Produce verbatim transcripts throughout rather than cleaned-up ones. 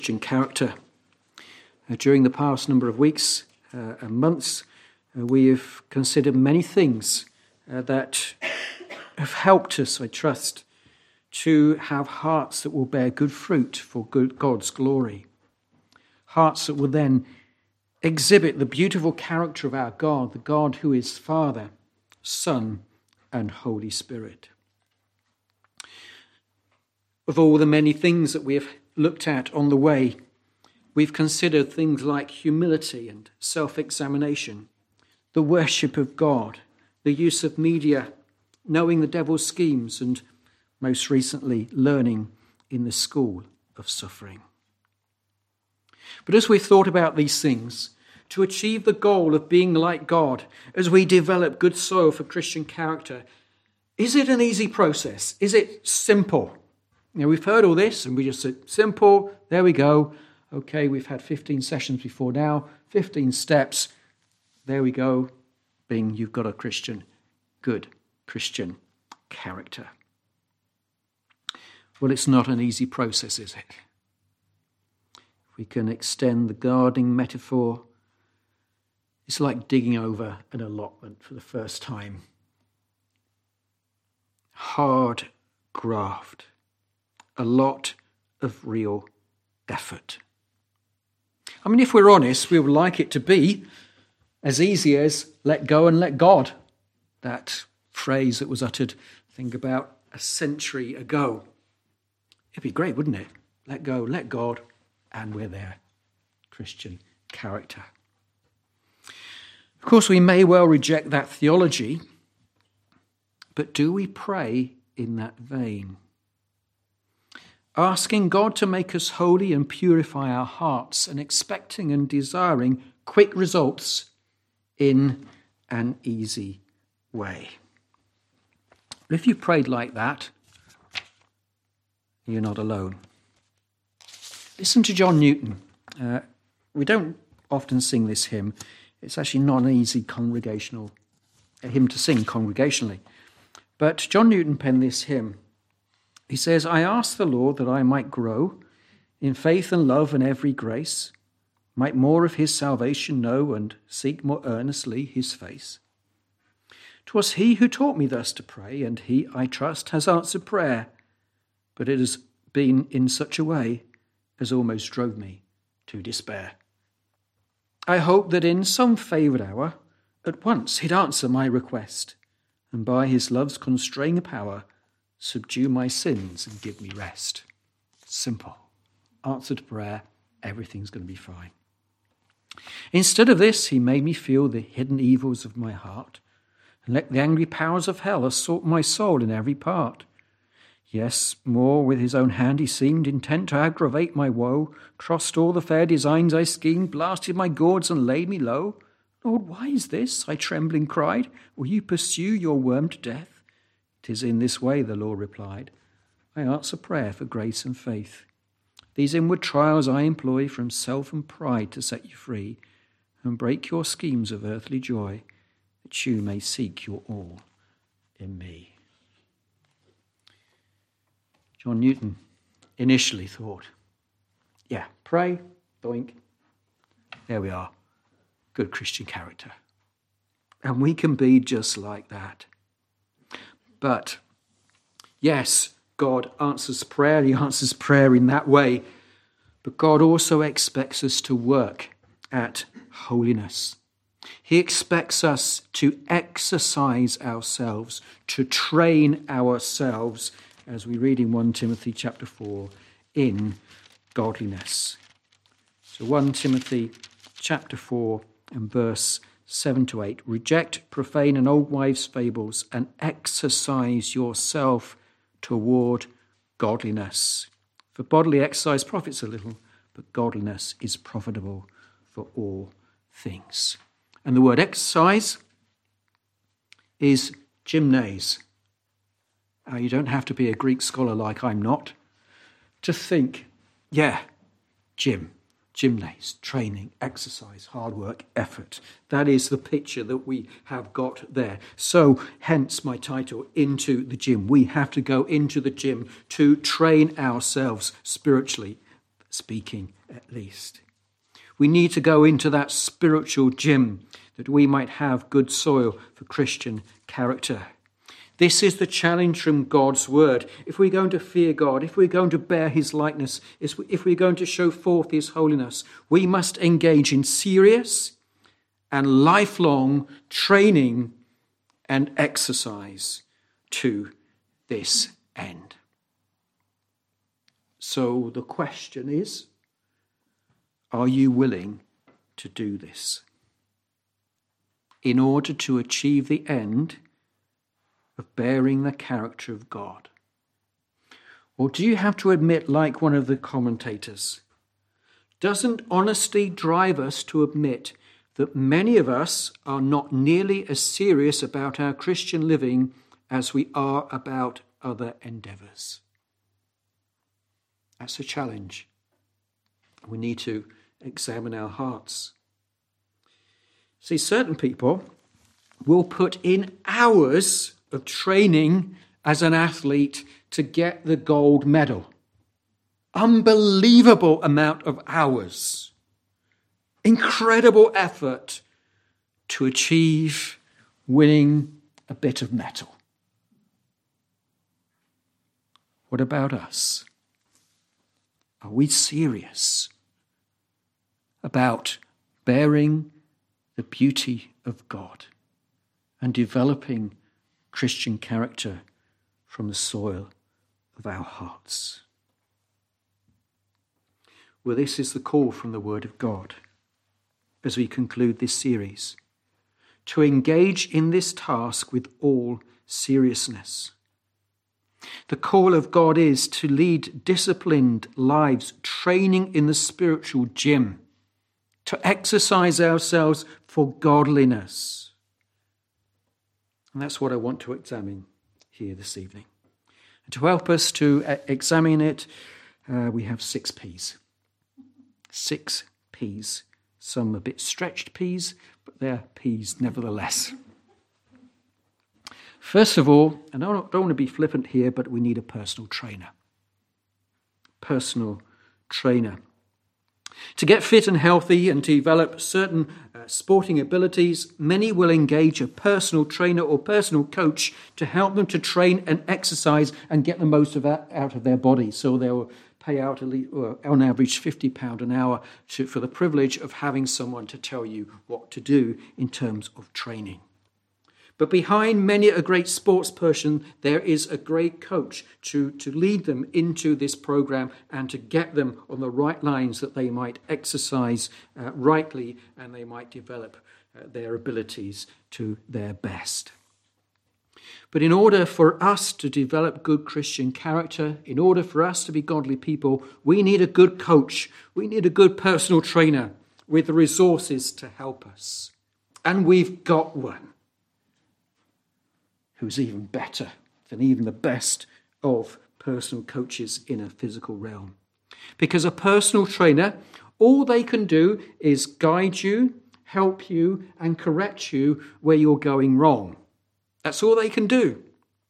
Christian character. Uh, during the past number of weeks uh, and months, uh, we have considered many things uh, that have helped us, I trust, to have hearts that will bear good fruit for good God's glory. Hearts that will then exhibit the beautiful character of our God, the God who is Father, Son, and Holy Spirit. Of all the many things that we have looked at on the way, we've considered things like humility and self-examination, the worship of God, the use of media, knowing the devil's schemes, and most recently, learning in the school of suffering. But as we've thought about these things, to achieve the goal of being like God, as we develop good soil for Christian character, is it an easy process? Is it simple? You know, we've heard all this and we just said, simple, there we go. Okay, we've had fifteen sessions before now, fifteen steps. There we go. Bing, you've got a Christian, good Christian character. Well, it's not an easy process, is it? If we can extend the gardening metaphor, it's like digging over an allotment for the first time. Hard graft. A lot of real effort. I mean, if we're honest, we would like it to be as easy as let go and let God. That phrase that was uttered, I think, about a century ago. It'd be great, wouldn't it? Let go, let God, and we're there. Christian character. Of course, we may well reject that theology, but do we pray in that vein? Asking God to make us holy and purify our hearts, and expecting and desiring quick results in an easy way. But if you prayed like that, you're not alone. Listen to John Newton. Uh, we don't often sing this hymn. It's actually not an easy congregational a hymn to sing congregationally. But John Newton penned this hymn. He says, I ask the Lord that I might grow in faith and love and every grace, might more of his salvation know and seek more earnestly his face. 'Twas he who taught me thus to pray, and he, I trust, has answered prayer, but it has been in such a way as almost drove me to despair. I hope that in some favoured hour at once he'd answer my request, and by his love's constraining power subdue my sins and give me rest. Simple. Answer to prayer, everything's going to be fine. Instead of this, he made me feel the hidden evils of my heart, and let the angry powers of hell assault my soul in every part. Yes, more with his own hand he seemed intent to aggravate my woe, crossed all the fair designs I schemed, blasted my gourds and laid me low. Lord, why is this? I trembling cried. Will you pursue your worm to death? 'Tis in this way, the Lord replied. I answer prayer for grace and faith. These inward trials I employ from self and pride to set you free, and break your schemes of earthly joy, that you may seek your all in me. John Newton initially thought, yeah, pray, doink, there we are, good Christian character. And we can be just like that. But, yes, God answers prayer. He answers prayer in that way. But God also expects us to work at holiness. He expects us to exercise ourselves, to train ourselves, as we read in First Timothy chapter four, in godliness. So First Timothy chapter four and verse seven to eight. Reject profane and old wives' fables and exercise yourself toward godliness. For bodily exercise profits a little, but godliness is profitable for all things. And the word exercise is gymnase. Uh, you don't have to be a Greek scholar like I'm not to think, yeah, gym. Gymnase, training, exercise, hard work, effort. That is the picture that we have got there. So, hence my title, Into the Gym. We have to go into the gym to train ourselves spiritually. speaking at least. We need to go into that spiritual gym that we might have good soil for Christian character. This is the challenge from God's word. If we're going to fear God, if we're going to bear his likeness, if we're going to show forth his holiness, we must engage in serious and lifelong training and exercise to this end. So the question is, are you willing to do this in order to achieve the end of bearing the character of God? Or do you have to admit, like one of the commentators, doesn't honesty drive us to admit that many of us are not nearly as serious about our Christian living as we are about other endeavours? That's a challenge. We need to examine our hearts. See, certain people will put in hours of training as an athlete to get the gold medal. Unbelievable amount of hours. Incredible effort to achieve winning a bit of metal. What about us? Are we serious about bearing the beauty of God and developing Christian character from the soil of our hearts? Well, this is the call from the Word of God as we conclude this series, to engage in this task with all seriousness. The call of God is to lead disciplined lives, training in the spiritual gym, to exercise ourselves for godliness. And that's what I want to examine here this evening. And to help us to examine it, uh, we have six P's. Six P's. Some a bit stretched P's, but they're P's nevertheless. First of all, and I don't, don't want to be flippant here, but we need a personal trainer. Personal trainer. To get fit and healthy and to develop certain uh, sporting abilities, many will engage a personal trainer or personal coach to help them to train and exercise and get the most of that out of their body. So they'll pay out at least, well, on average fifty pounds an hour to, for the privilege of having someone to tell you what to do in terms of training. But behind many a great sports person, there is a great coach to, to lead them into this program and to get them on the right lines that they might exercise uh, rightly and they might develop uh, their abilities to their best. But in order for us to develop good Christian character, in order for us to be godly people, we need a good coach. We need a good personal trainer with the resources to help us. And we've got one who's even better than even the best of personal coaches in a physical realm. Because a personal trainer, all they can do is guide you, help you, and correct you where you're going wrong. That's all they can do.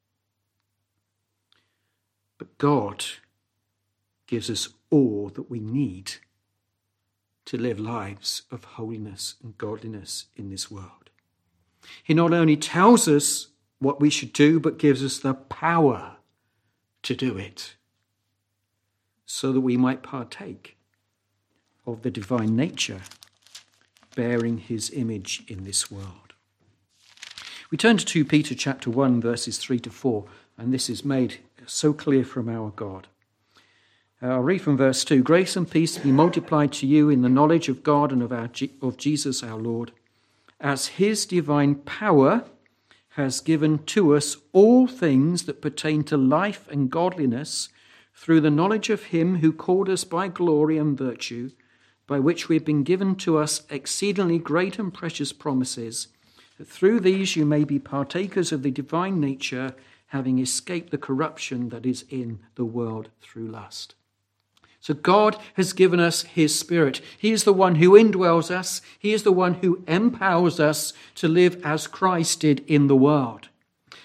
But God gives us all that we need to live lives of holiness and godliness in this world. He not only tells us what we should do, but gives us the power to do it so that we might partake of the divine nature bearing his image in this world. We turn to Second Peter chapter one, verses three to four, and this is made so clear from our God. I'll read from verse two. Grace and peace be multiplied to you in the knowledge of God and of, our, of Jesus our Lord, as his divine power has given to us all things that pertain to life and godliness through the knowledge of him who called us by glory and virtue, by which we have been given to us exceedingly great and precious promises, that through these you may be partakers of the divine nature, having escaped the corruption that is in the world through lust. So God has given us his Spirit. He is the one who indwells us. He is the one who empowers us to live as Christ did in the world.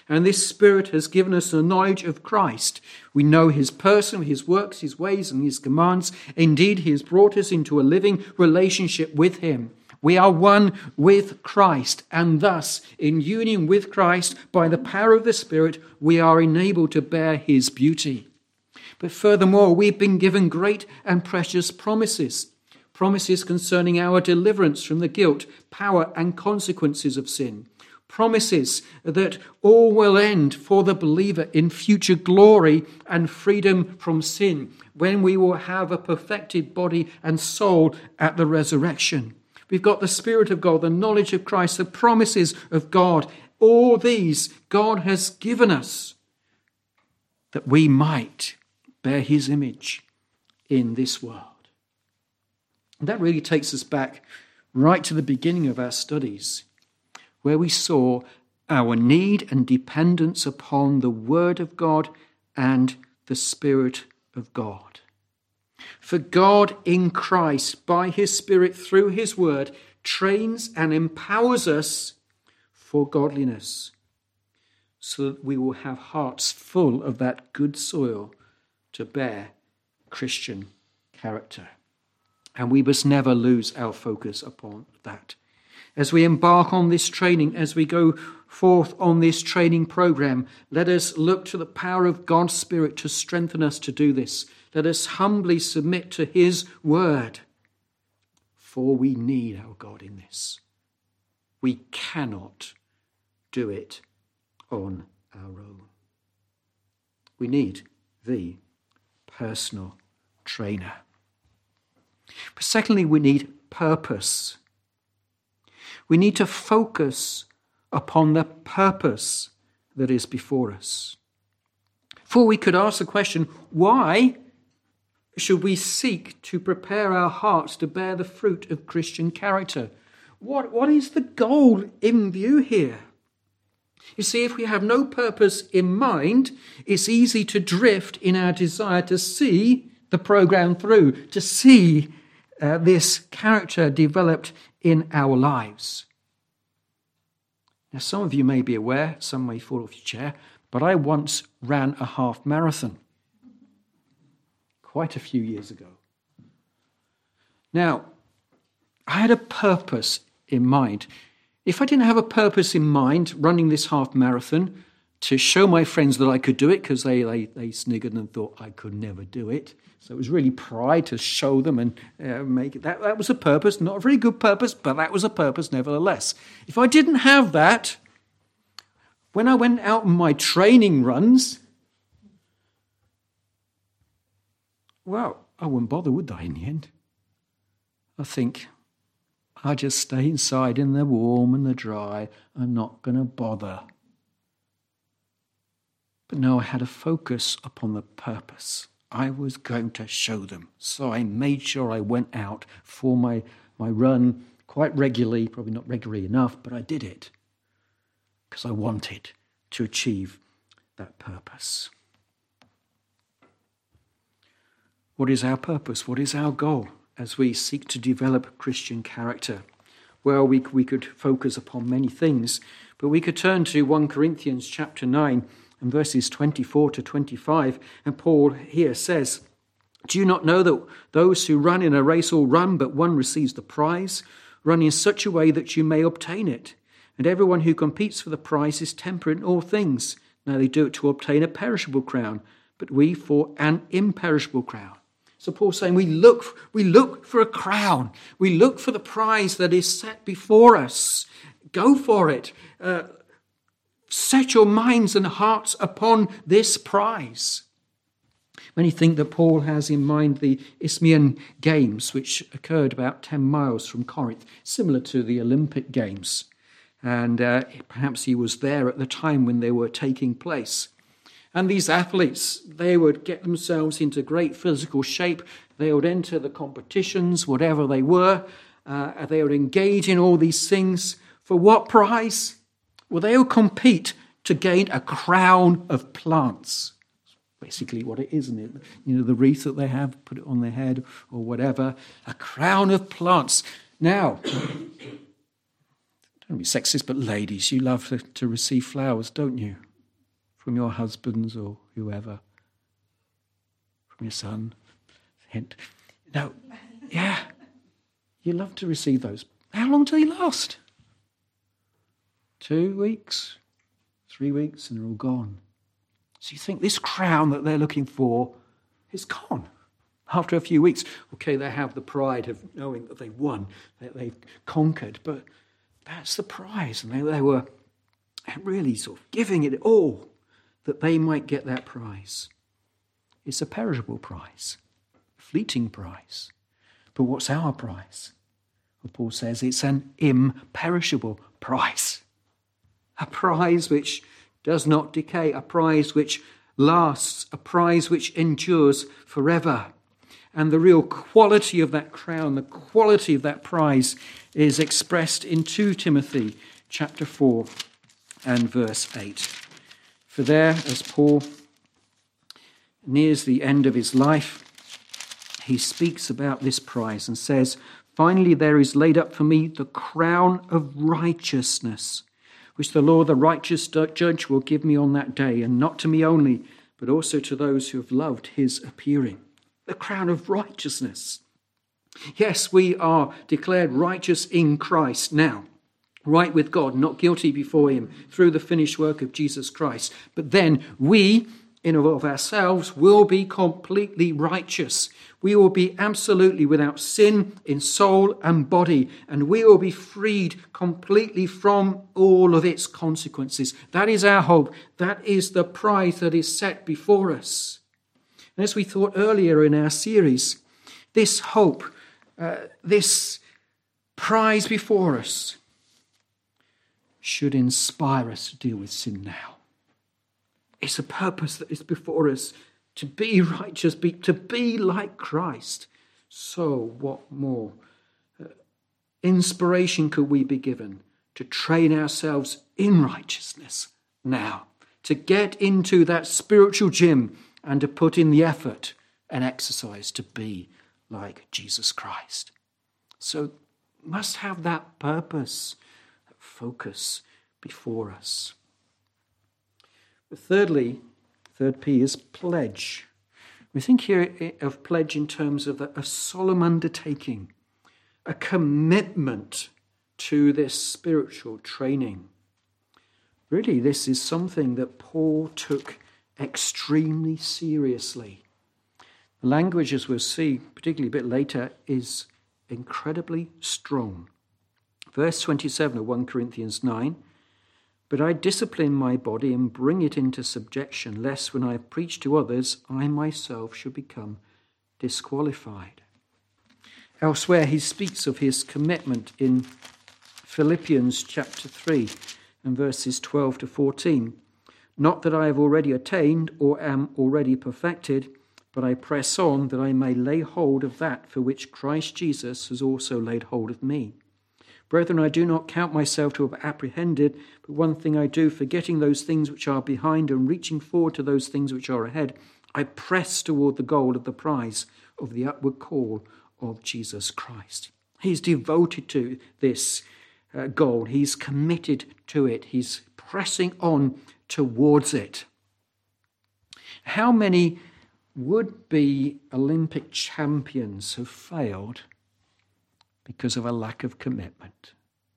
And this Spirit has given us a knowledge of Christ. We know his person, his works, his ways, and his commands. Indeed, he has brought us into a living relationship with him. We are one with Christ, and thus, in union with Christ, by the power of the Spirit, we are enabled to bear his beauty. But furthermore, we've been given great and precious promises. Promises concerning our deliverance from the guilt, power, and consequences of sin. Promises that all will end for the believer in future glory and freedom from sin, when we will have a perfected body and soul at the resurrection. We've got the Spirit of God, the knowledge of Christ, the promises of God. All these God has given us that we might bear his image in this world. And that really takes us back right to the beginning of our studies, where we saw our need and dependence upon the Word of God and the Spirit of God. For God in Christ, by his Spirit through his Word, trains and empowers us for godliness, so that we will have hearts full of that good soil to bear Christian character. And we must never lose our focus upon that. As we embark on this training, as we go forth on this training program, let us look to the power of God's Spirit to strengthen us to do this. Let us humbly submit to his word, for we need our God in this. We cannot do it on our own. We need the personal trainer. But secondly, we need purpose. We need to focus upon the purpose that is before us. For we could ask the question, why should we seek to prepare our hearts to bear the fruit of Christian character? What, what is the goal in view here? You see, if we have no purpose in mind, it's easy to drift in our desire to see the program through, to see uh, this character developed in our lives. Now, some of you may be aware, some may fall off your chair, but I once ran a half marathon quite a few years ago. Now, I had a purpose in mind. If I didn't have a purpose in mind running this half marathon to show my friends that I could do it, because they, they, they sniggered and thought I could never do it. So it was really pride to show them and uh, make it. That, that was a purpose, not a very good purpose, but that was a purpose nevertheless. If I didn't have that, when I went out on my training runs, well, I wouldn't bother, would I, in the end? I think, I'll just stay inside in the warm and the dry. I'm not going to bother. But no, I had a focus upon the purpose. I was going to show them. So I made sure I went out for my, my run quite regularly, probably not regularly enough, but I did it because I wanted to achieve that purpose. What is our purpose? What is our goal as we seek to develop Christian character? Well, we, we could focus upon many things, but we could turn to First Corinthians chapter nine and verses twenty-four to twenty-five, and Paul here says, "Do you not know that those who run in a race all run, but one receives the prize? Run in such a way that you may obtain it. And everyone who competes for the prize is temperate in all things. Now they do it to obtain a perishable crown, but we for an imperishable crown." So Paul's saying we look, we look for a crown. We look for the prize that is set before us. Go for it. Uh, set your minds and hearts upon this prize. Many think that Paul has in mind the Isthmian Games, which occurred about ten miles from Corinth, similar to the Olympic Games. And uh, perhaps he was there at the time when they were taking place. And these athletes, they would get themselves into great physical shape. They would enter the competitions, whatever they were. Uh, they would engage in all these things. For what prize? Well, they would compete to gain a crown of plants. Basically what it is, isn't it? You know, the wreath that they have, put it on their head or whatever. A crown of plants. Now, don't be sexist, but ladies, you love to, to receive flowers, don't you? from your husbands or whoever, from your son. Hint. No, yeah, you love to receive those. How long do they last? Two weeks, three weeks, and they're all gone. So you think this crown that they're looking for is gone after a few weeks. Okay, they have the pride of knowing that they've won, that they've conquered, but that's the prize. And they, they were really sort of giving it all that they might get that prize. It's a perishable prize, a fleeting prize. But what's our prize? Well, Paul says it's an imperishable prize. A prize which does not decay, a prize which lasts, a prize which endures forever. And the real quality of that crown, the quality of that prize is expressed in Second Timothy chapter four and verse eight. For there, as Paul nears the end of his life, he speaks about this prize and says, "Finally there is laid up for me the crown of righteousness, which the Lord, the righteous judge, will give me on that day, and not to me only, but also to those who have loved his appearing." The crown of righteousness. Yes, we are declared righteous in Christ now, right with God, not guilty before him, through the finished work of Jesus Christ. But then we, in and of ourselves, will be completely righteous. We will be absolutely without sin in soul and body, and we will be freed completely from all of its consequences. That is our hope. That is the prize that is set before us. And as we thought earlier in our series, this hope, uh, this prize before us, should inspire us to deal with sin now. It's a purpose that is before us, to be righteous, be, to be like Christ. So what more uh, inspiration could we be given to train ourselves in righteousness now, to get into that spiritual gym and to put in the effort and exercise to be like Jesus Christ. So must have that purpose, that focus before us. But thirdly, third P is pledge. We think here of pledge in terms of a, a solemn undertaking, a commitment to this spiritual training. Really, this is something that Paul took extremely seriously. The language, as we'll see, particularly a bit later, is incredibly strong. Verse twenty-seven of First Corinthians nine, "But I discipline my body and bring it into subjection, lest when I preach to others, I myself should become disqualified." Elsewhere, he speaks of his commitment in Philippians chapter three and verses twelve to fourteen. "Not that I have already attained or am already perfected, but I press on that I may lay hold of that for which Christ Jesus has also laid hold of me. Brethren, I do not count myself to have apprehended, but one thing I do, forgetting those things which are behind and reaching forward to those things which are ahead, I press toward the goal of the prize of the upward call of Jesus Christ." He's devoted to this uh, goal. He's committed to it. He's pressing on towards it. How many would-be Olympic champions have failed because of a lack of commitment?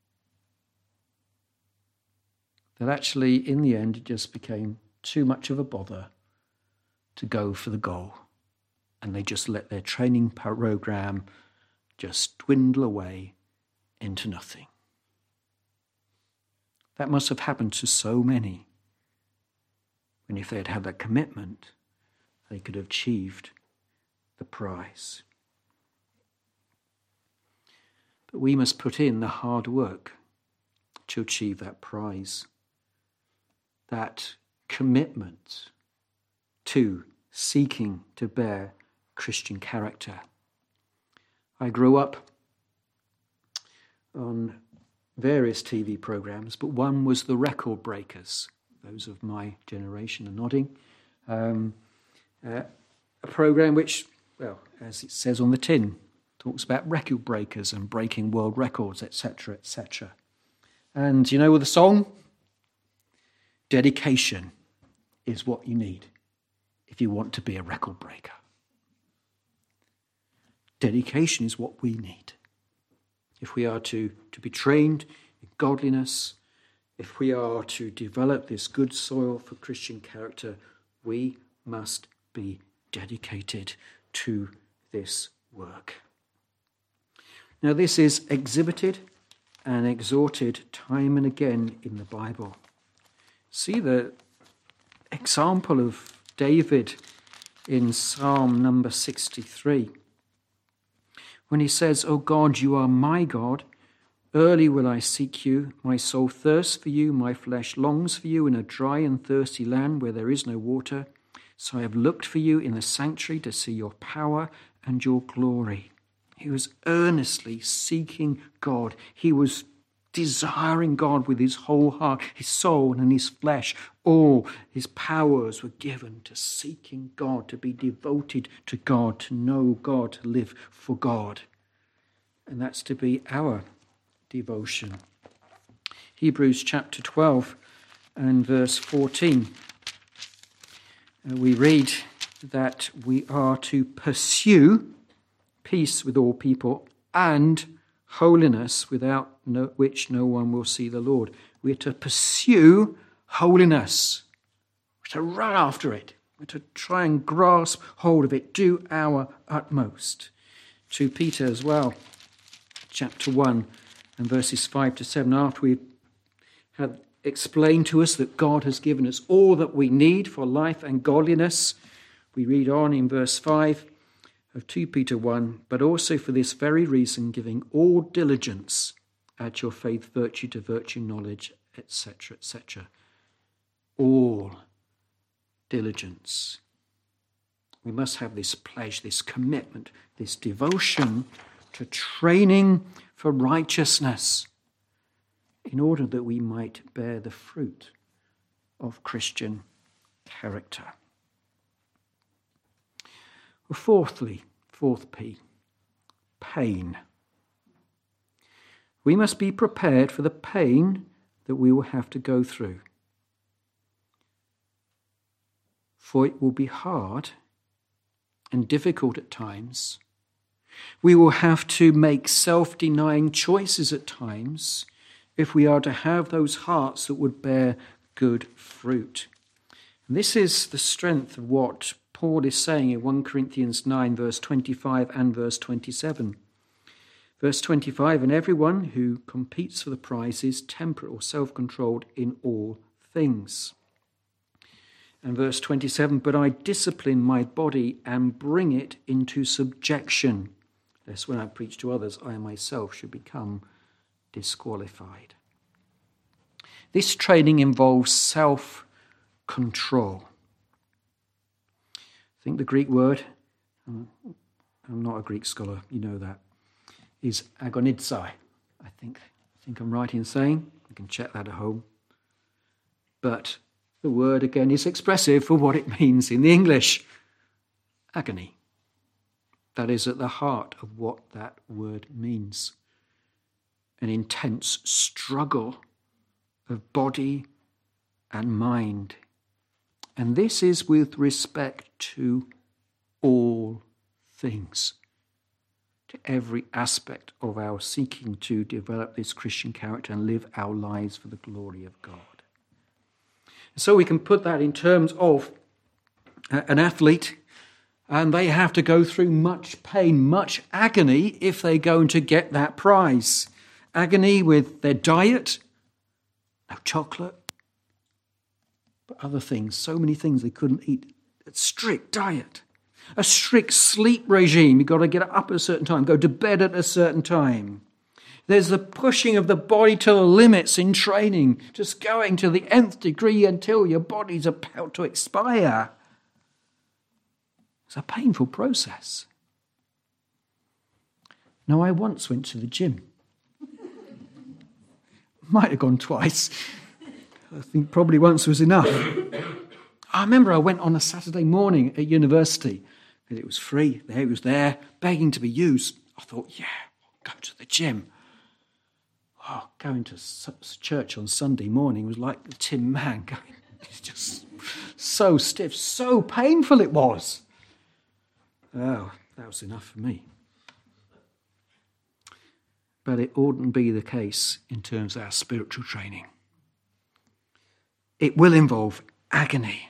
That actually, in the end, it just became too much of a bother to go for the goal. And they just let their training program just dwindle away into nothing. That must have happened to so many. And if they had had that commitment, they could have achieved the prize. But we must put in the hard work to achieve that prize, that commitment to seeking to bear Christian character. I grew up on various T V programs, but one was The Record Breakers. Those of my generation are nodding. Um, uh, a program which, well, as it says on the tin, talks about record breakers and breaking world records, et cetera, et cetera. And you know the song? Dedication is what you need if you want to be a record breaker. Dedication is what we need. If we are to, to be trained in godliness, if we are to develop this good soil for Christian character, we must be dedicated to this work. Now, this is exhibited and exhorted time and again in the Bible. See the example of David in Psalm number sixty-three, when he says, "O God, you are my God. Early will I seek you. My soul thirsts for you. My flesh longs for you in a dry and thirsty land where there is no water. So I have looked for you in the sanctuary to see your power and your glory." He was earnestly seeking God. He was desiring God with his whole heart, his soul and his flesh. All his powers were given to seeking God, to be devoted to God, to know God, to live for God. And that's to be our devotion. Hebrews chapter twelve and verse fourteen. Uh, we read that we are to pursue peace with all people and holiness, without no, which no one will see the Lord. We are to pursue holiness. We're to run after it. We're to try and grasp hold of it, do our utmost. To Peter as well, chapter one and verses five to seven, after we've had explained to us that God has given us all that we need for life and godliness, we read on in verse five of two Peter one, "But also for this very reason, giving all diligence, add your faith, virtue to virtue, knowledge, et cetera, et cetera" All diligence. We must have this pledge, this commitment, this devotion to training for righteousness in order that we might bear the fruit of Christian character. Well, fourthly, fourth P, pain. We must be prepared for the pain that we will have to go through. For it will be hard and difficult at times. We will have to make self-denying choices at times if we are to have those hearts that would bear good fruit. And this is the strength of what Paul is saying in First Corinthians nine, verse twenty-five and verse twenty-seven. Verse twenty-five, "And everyone who competes for the prize is temperate or self-controlled in all things." And verse twenty-seven, "But I discipline my body and bring it into subjection, lest when I preach to others, I myself should become disqualified." This training involves self-control. I think the Greek word, I'm not a Greek scholar, you know that, is agonizai. I think, I think I'm right in saying. You can check that at home. But the word again is expressive for what it means in the English. Agony. That is at the heart of what that word means. An intense struggle of body and mind. And this is with respect to all things, to every aspect of our seeking to develop this Christian character and live our lives for the glory of God. So we can put that in terms of an athlete, and they have to go through much pain, much agony if they're going to get that prize. Agony with their diet, no chocolate, but other things, so many things they couldn't eat. A strict diet, a strict sleep regime. You've got to get up at a certain time, go to bed at a certain time. There's the pushing of the body to the limits in training, just going to the nth degree until your body's about to expire. It's a painful process. Now, I once went to the gym. Might have gone twice. I think probably once was enough. I remember I went on a Saturday morning at university, and it was free. It was there, begging to be used. I thought, yeah, I'll go to the gym. Oh, going to church on Sunday morning was like the Tin Man going It's just so stiff, so painful it was. Oh, that was enough for me. But it oughtn't be the case in terms of our spiritual training. It will involve agony.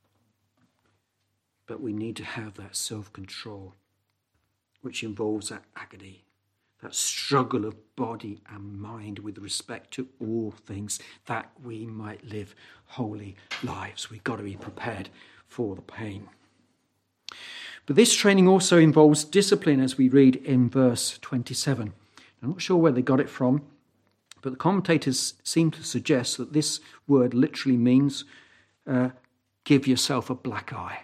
But we need to have that self-control, which involves that agony, that struggle of body and mind with respect to all things, that we might live holy lives. We've got to be prepared for the pain. But this training also involves discipline, as we read in verse twenty-seven. I'm not sure where they got it from, but the commentators seem to suggest that this word literally means uh, give yourself a black eye.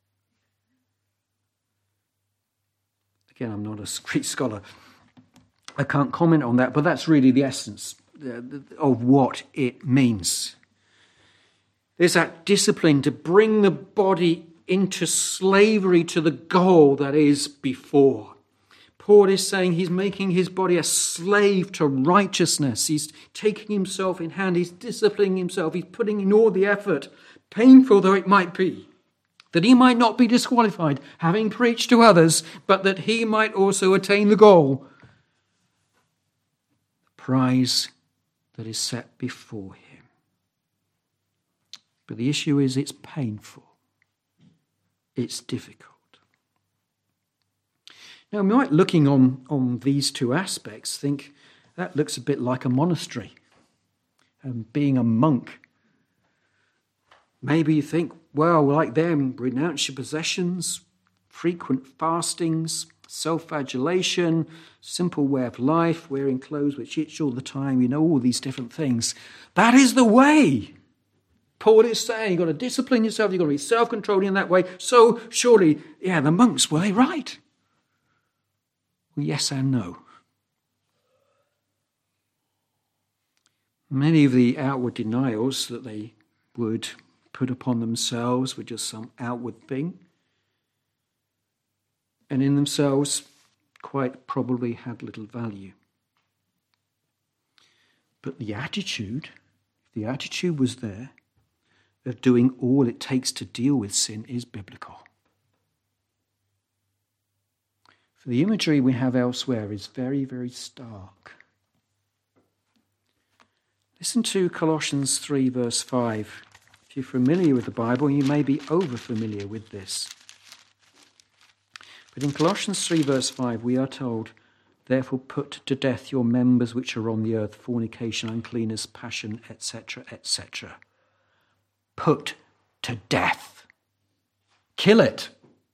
Again, I'm not a Greek scholar. I can't comment on that, but that's really the essence of what it means. There's that discipline to bring the body into slavery to the goal that is before. Paul is saying he's making his body a slave to righteousness. He's taking himself in hand. He's disciplining himself. He's putting in all the effort, painful though it might be, that he might not be disqualified, having preached to others, but that he might also attain the goal, the prize that is set before him. But the issue is it's painful. It's difficult. Now, we might, looking on, on these two aspects, think that looks a bit like a monastery and being a monk. Maybe you think, well, like them, renounce your possessions, frequent fastings, self-flagellation, simple way of life, wearing clothes which itch all the time, you know, all these different things. That is the way. Paul is saying you've got to discipline yourself, you've got to be self-controlled in that way. So surely, yeah, the monks, were they right? Well, yes and no. Many of the outward denials that they would put upon themselves were just some outward thing, and in themselves quite probably had little value. But the attitude, if the attitude was there, of doing all it takes to deal with sin is biblical. For the imagery we have elsewhere is very, very stark. Listen to Colossians three, verse five. If you're familiar with the Bible, you may be over-familiar with this. But in Colossians three, verse five, we are told, therefore put to death your members which are on the earth, fornication, uncleanness, passion, et cetera, et cetera. Put to death. Kill it.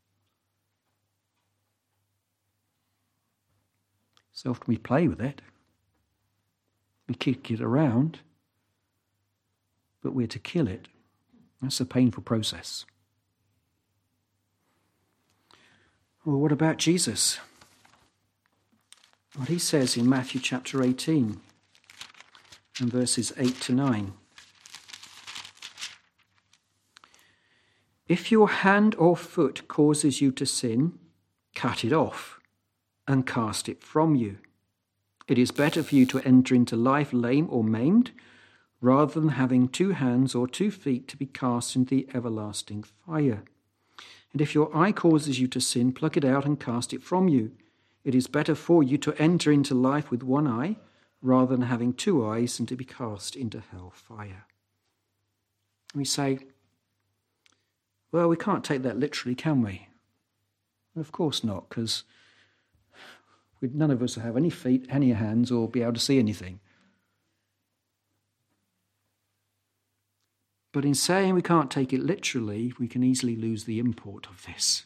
So often we play with it. We kick it around. But we're to kill it. That's a painful process. Well, what about Jesus? What he says in Matthew chapter eighteen and verses eight to nine. If your hand or foot causes you to sin, cut it off and cast it from you. It is better for you to enter into life lame or maimed, rather than having two hands or two feet to be cast into the everlasting fire. And if your eye causes you to sin, pluck it out and cast it from you. It is better for you to enter into life with one eye, rather than having two eyes and to be cast into hell fire. We say, well, we can't take that literally, can we? Well, of course not, because none of us have any feet, any hands, or be able to see anything. But in saying we can't take it literally, we can easily lose the import of this.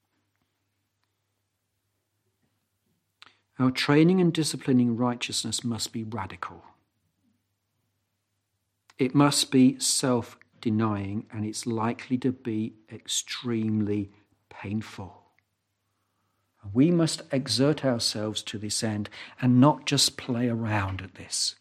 Our training and disciplining righteousness must be radical. It must be self-denying, and it's likely to be extremely painful. We must exert ourselves to this end and not just play around at this.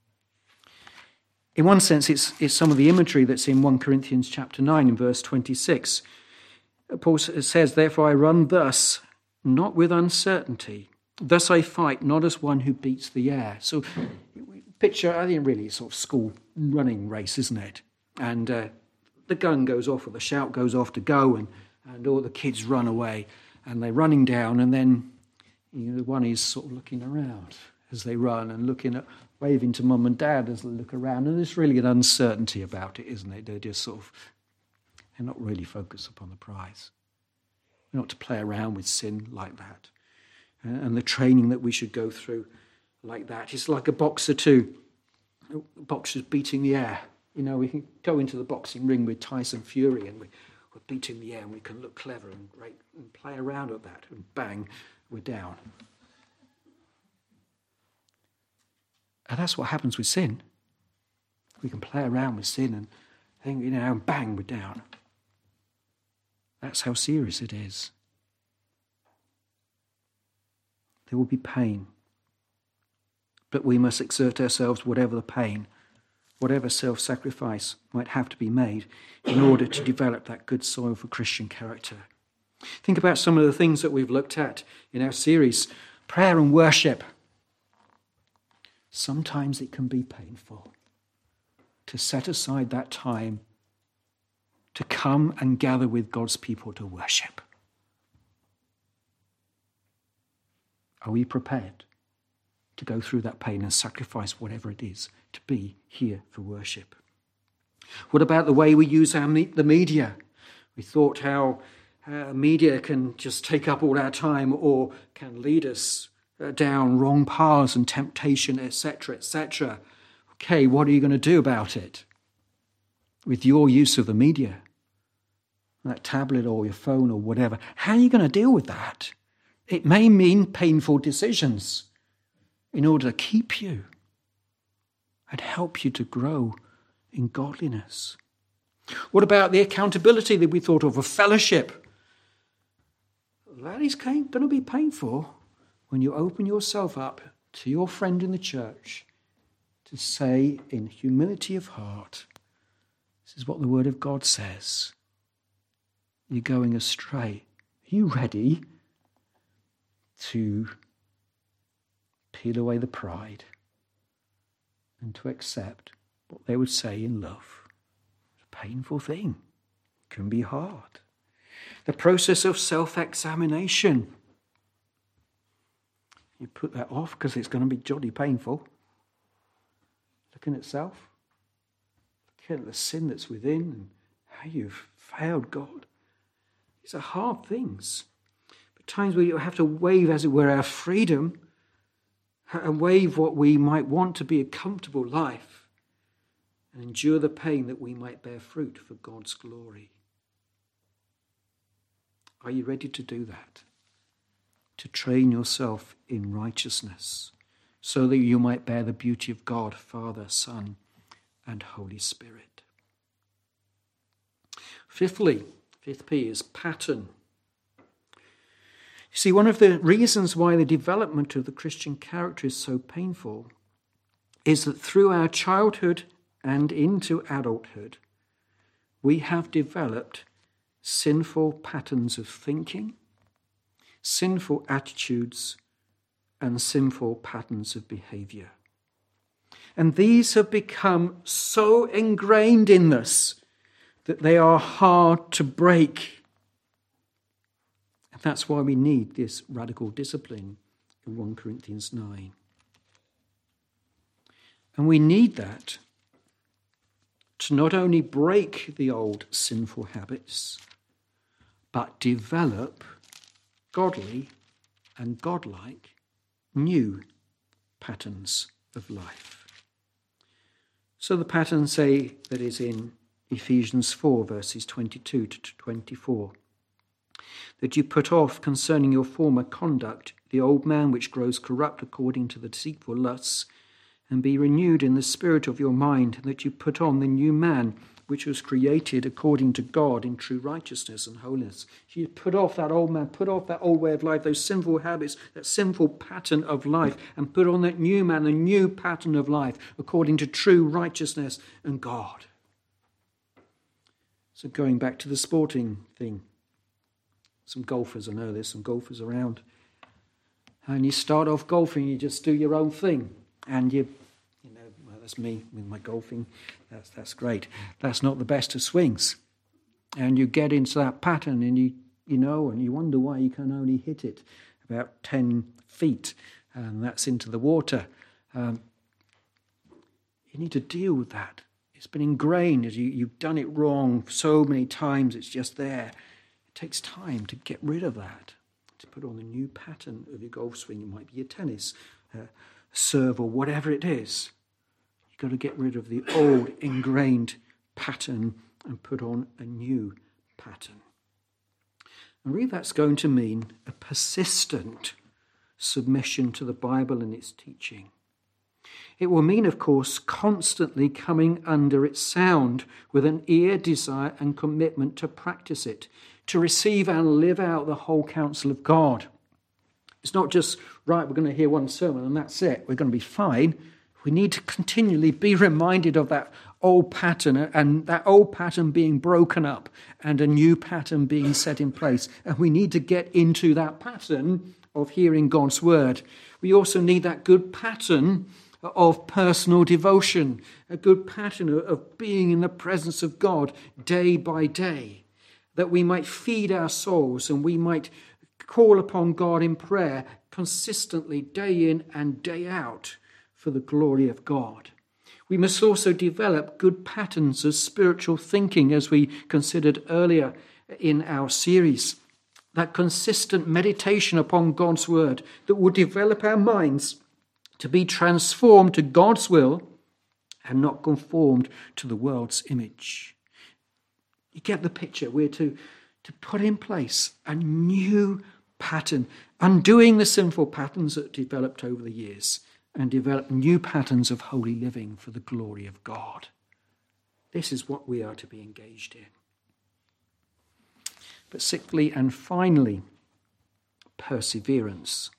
In one sense, it's, it's some of the imagery that's in First Corinthians chapter nine and verse twenty-six. Paul says, therefore I run thus, not with uncertainty. Thus I fight, not as one who beats the air. So picture, I think really sort of school running race, isn't it? And uh, the gun goes off or the shout goes off to go, and, and all the kids run away, and they're running down, and then you know, one is sort of looking around as they run and looking at, waving to mum and dad as they look around, and there's really an uncertainty about it, isn't it? They're just sort of, they're not really focused upon the prize. We're not to play around with sin like that. And the training that we should go through like that. It's like a boxer too. A boxer's beating the air. You know, we can go into the boxing ring with Tyson Fury and we, we're beating the air and we can look clever and great and play around at that, and bang, we're down. And that's what happens with sin. We can play around with sin and think, you know, and bang, we're down. That's how serious it is. There will be pain. But we must exert ourselves, whatever the pain, whatever self-sacrifice might have to be made, in order to develop that good soil for Christian character. Think about some of the things that we've looked at in our series. Prayer and worship. Sometimes it can be painful to set aside that time to come and gather with God's people to worship. Are we prepared to go through that pain and sacrifice whatever it is to be here for worship? What about the way we use our me- the media? We thought how uh, media can just take up all our time or can lead us uh, down wrong paths and temptation, et cetera, et cetera. Okay, what are you going to do about it? With your use of the media, that tablet or your phone or whatever, how are you going to deal with that? It may mean painful decisions in order to keep you and help you to grow in godliness. What about the accountability that we thought of, a fellowship? That is going to be painful when you open yourself up to your friend in the church to say in humility of heart, this is what the Word of God says. You're going astray. Are you ready to peel away the pride and to accept what they would say in love? It's a painful thing. It can be hard. The process of self-examination. You put that off because it's going to be jolly painful. Looking at self. Looking at the sin that's within and how you've failed God. These are hard things. But times where you have to waive, as it were, our freedom and waive what we might want to be a comfortable life and endure the pain that we might bear fruit for God's glory. Are you ready to do that? To train yourself in righteousness so that you might bear the beauty of God, Father, Son, and Holy Spirit. Fifthly, fifth P is pattern. You see, one of the reasons why the development of the Christian character is so painful is that through our childhood and into adulthood, we have developed sinful patterns of thinking, sinful attitudes, and sinful patterns of behavior. And these have become so ingrained in us that they are hard to break. And that's why we need this radical discipline in First Corinthians nine. And we need that to not only break the old sinful habits, but develop godly and godlike new patterns of life. So the pattern, say, that is in Ephesians four, verses twenty-two to twenty-four, that you put off concerning your former conduct the old man which grows corrupt according to the deceitful lusts, and be renewed in the spirit of your mind, and that you put on the new man which was created according to God in true righteousness and holiness. You put off that old man, put off that old way of life, those sinful habits, that sinful pattern of life, and put on that new man, the new pattern of life according to true righteousness and God. So going back to the sporting thing, some golfers, I know there's some golfers around, and you start off golfing, you just do your own thing, and you, you know, well, That's me with my golfing. That's that's great. That's not the best of swings. And you get into that pattern and you, you know, and you wonder why you can only hit it about ten feet, and that's into the water. Um, you need to deal with that. It's been ingrained. As you, you've done it wrong so many times, it's just there. It takes time to get rid of that, to put on a new pattern of your golf swing. It might be your tennis uh, serve or whatever it is. You've got to get rid of the old ingrained pattern and put on a new pattern. And really that's going to mean a persistent submission to the Bible and its teaching. It will mean, of course, constantly coming under its sound with an ear, desire and commitment to practice it, to receive and live out the whole counsel of God. It's not just, right, we're going to hear one sermon and that's it, we're going to be fine. We need to continually be reminded of that old pattern and that old pattern being broken up and a new pattern being set in place. And we need to get into that pattern of hearing God's word. We also need that good pattern of personal devotion, a good pattern of being in the presence of God day by day, that we might feed our souls and we might call upon God in prayer consistently day in and day out for the glory of God. We must also develop good patterns of spiritual thinking, as we considered earlier in our series. That consistent meditation upon God's word that will develop our minds to be transformed to God's will and not conformed to the world's image. You get the picture. We're to, to put in place a new pattern, undoing the sinful patterns that developed over the years, and develop new patterns of holy living for the glory of God. This is what we are to be engaged in. But sixthly and finally, perseverance.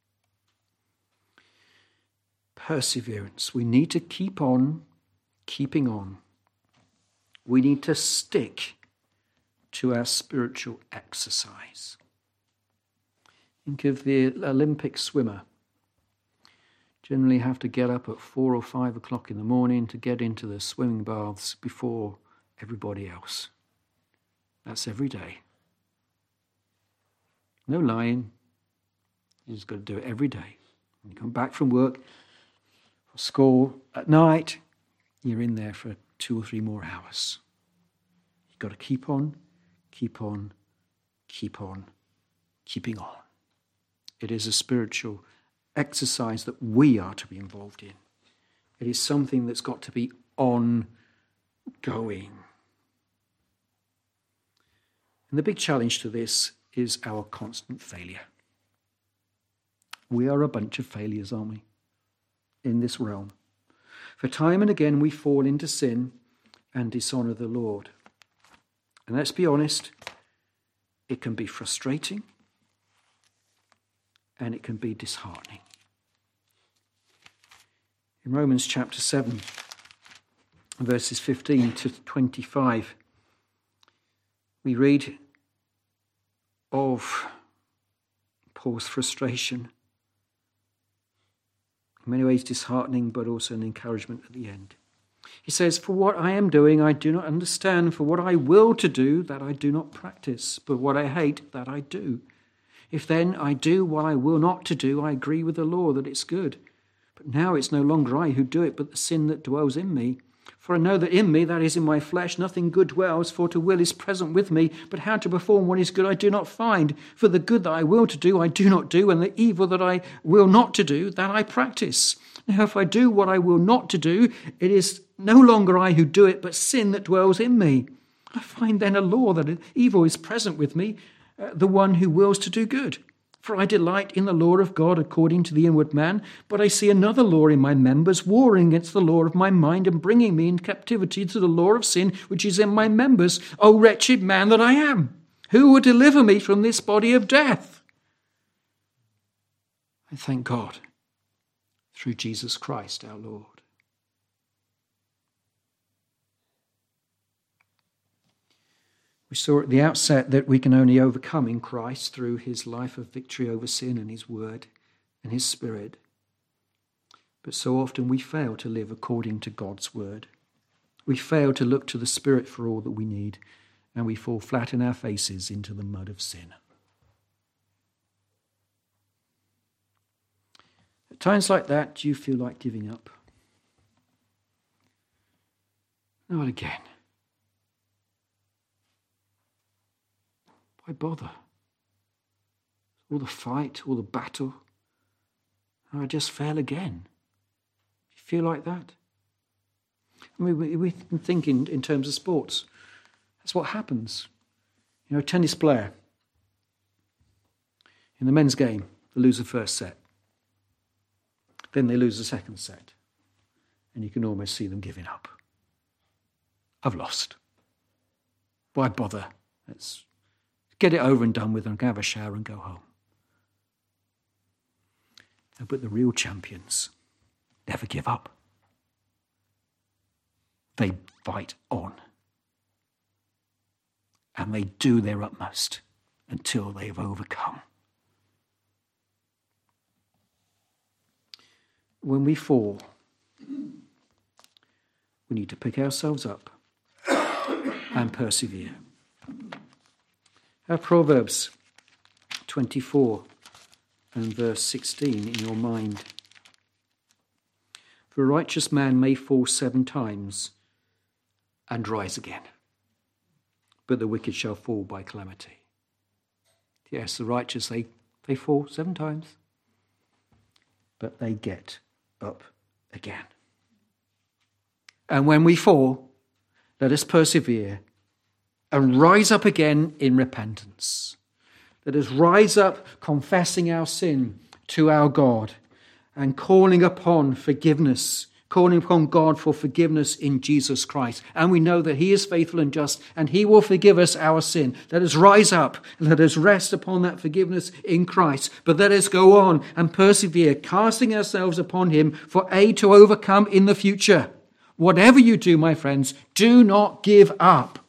Perseverance. We need to keep on keeping on. We need to stick to our spiritual exercise. Think of the Olympic swimmer. Generally have to get up at four or five o'clock in the morning to get into the swimming baths before everybody else. That's every day. No lying. You just got to do it every day. When you come back from work, for school, at night, you're in there for two or three more hours. You've got to keep on, keep on, keep on, keeping on. It is a spiritual exercise that we are to be involved in. It is something that's got to be ongoing. And the big challenge to this is our constant failure. We are a bunch of failures, aren't we, in this realm? For time and again we fall into sin and dishonour the Lord. And let's be honest, it can be frustrating and it can be disheartening. In Romans chapter seven, verses fifteen to twenty-five, we read of Paul's frustration. In many ways disheartening, but also an encouragement at the end. He says, "For what I am doing I do not understand, for what I will to do that I do not practice, but what I hate that I do. If then I do what I will not to do, I agree with the law that it's good. But now it's no longer I who do it, but the sin that dwells in me. For I know that in me, that is in my flesh, nothing good dwells, for to will is present with me, but how to perform what is good I do not find. For the good that I will to do I do not do, and the evil that I will not to do, that I practice. Now if I do what I will not to do, it is no longer I who do it, but sin that dwells in me. I find then a law that evil is present with me, uh, the one who wills to do good. For I delight in the law of God according to the inward man, but I see another law in my members, warring against the law of my mind and bringing me in captivity to the law of sin, which is in my members. O wretched man that I am, who will deliver me from this body of death?" I thank God through Jesus Christ our Lord. We saw at the outset that we can only overcome in Christ through his life of victory over sin and his word and his spirit. But so often we fail to live according to God's word. We fail to look to the Spirit for all that we need, and we fall flat in our faces into the mud of sin. At times like that, do you feel like giving up? Not again. Why bother? All the fight, all the battle, and I just fail again. Do you feel like that? I mean, we, we can think in, in terms of sports. That's what happens. You know, a tennis player, in the men's game, they lose the first set. Then they lose the second set. And you can almost see them giving up. I've lost. Why bother? Let's get it over and done with and have a shower and go home. But the real champions never give up. They fight on. And they do their utmost until they've overcome. When we fall, we need to pick ourselves up and persevere. Have Proverbs twenty-four and verse sixteen in your mind. For a righteous man may fall seven times and rise again, but the wicked shall fall by calamity. Yes, the righteous, they, they fall seven times, but they get up again. And when we fall, let us persevere and rise up again in repentance. Let us rise up confessing our sin to our God and calling upon forgiveness, calling upon God for forgiveness in Jesus Christ. And we know that he is faithful and just and he will forgive us our sin. Let us rise up and let us rest upon that forgiveness in Christ. But let us go on and persevere, casting ourselves upon him for aid to overcome in the future. Whatever you do, my friends, do not give up.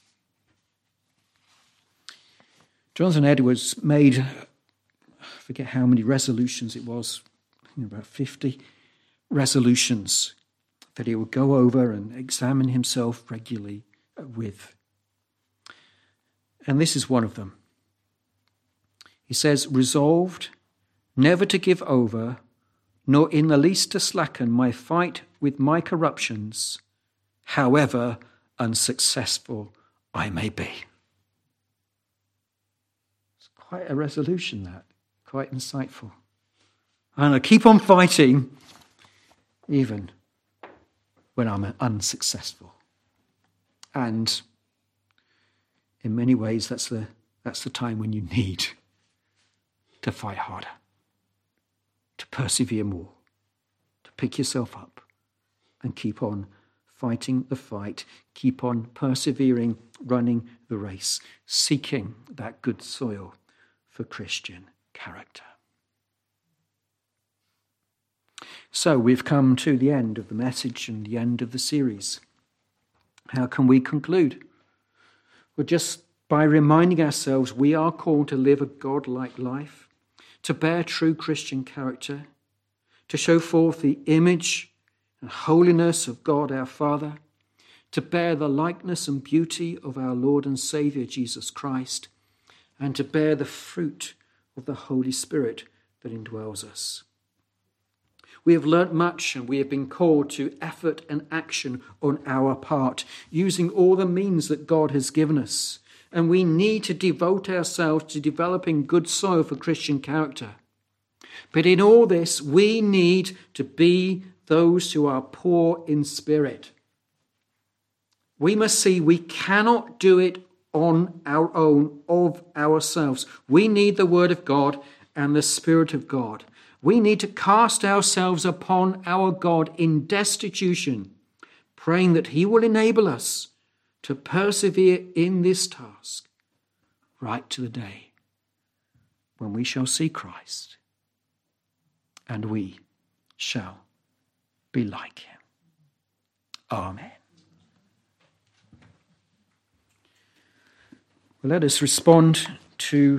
Jonathan Edwards made, I forget how many resolutions it was, I think about fifty resolutions that he would go over and examine himself regularly with. And this is one of them. He says, resolved never to give over, nor in the least to slacken my fight with my corruptions, however unsuccessful I may be. It's quite a resolution, that. Quite insightful. And I keep on fighting, even when I'm unsuccessful. And in many ways, that's the, that's the time when you need to fight harder, to persevere more, to pick yourself up and keep on fighting the fight, keep on persevering, running the race, seeking that good soil for Christian character. So we've come to the end of the message and the end of the series. How can we conclude? Well, just by reminding ourselves we are called to live a God-like life, to bear true Christian character, to show forth the image and holiness of God our Father, to bear the likeness and beauty of our Lord and Saviour Jesus Christ, and to bear the fruit of the Holy Spirit that indwells us. We have learnt much and we have been called to effort and action on our part, using all the means that God has given us. And we need to devote ourselves to developing good soil for Christian character. But in all this, we need to be those who are poor in spirit. We must see we cannot do it on our own, of ourselves. We need the Word of God and the Spirit of God. We need to cast ourselves upon our God in destitution, praying that he will enable us to persevere in this task right to the day when we shall see Christ and we shall be like him. Amen. Well, let us respond to